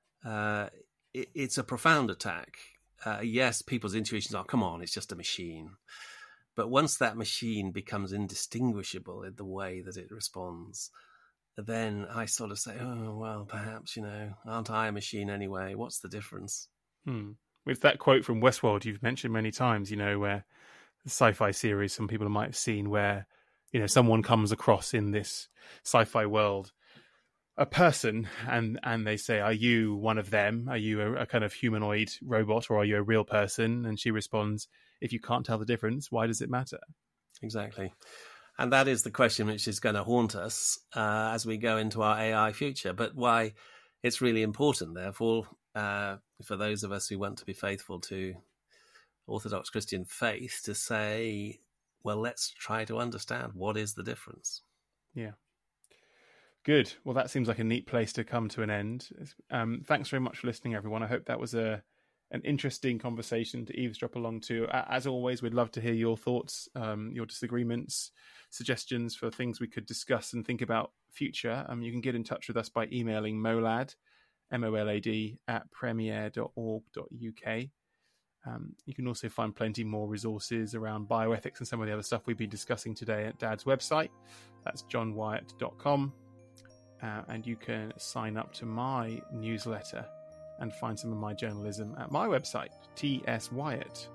it's a profound attack. Yes, people's intuitions are, come on, it's just a machine. But once that machine becomes indistinguishable in the way that it responds, then I sort of say, oh, well, perhaps, aren't I a machine anyway? What's the difference? With that quote from Westworld you've mentioned many times, where the sci-fi series, some people might have seen, where, someone comes across in this sci-fi world a person and they say, are you one of them? Are you a kind of humanoid robot, or are you a real person? And she responds, if you can't tell the difference, why does it matter? Exactly. And that is the question which is going to haunt us as we go into our AI future. But why it's really important, therefore, for those of us who want to be faithful to Orthodox Christian faith, to say, well, let's try to understand what is the difference. Yeah. Good. Well, that seems like a neat place to come to an end. Thanks very much for listening, everyone. I hope that was an interesting conversation to eavesdrop along to. As always, we'd love to hear your thoughts, your disagreements, suggestions for things we could discuss and think about future. You can get in touch with us by emailing molad, MOLAD, @premier.org.uk. You can also find plenty more resources around bioethics and some of the other stuff we've been discussing today at Dad's website. That's johnwyatt.com. And you can sign up to my newsletter and find some of my journalism at my website, tswyatt,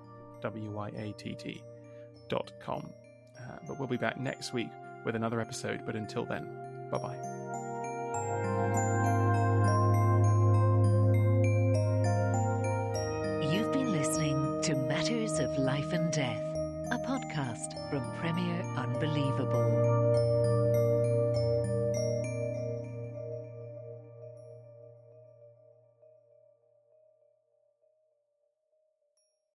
WYATT.com. But we'll be back next week with another episode. But until then, bye-bye. You've been listening to Matters of Life and Death, a podcast from Premier Unbelievable.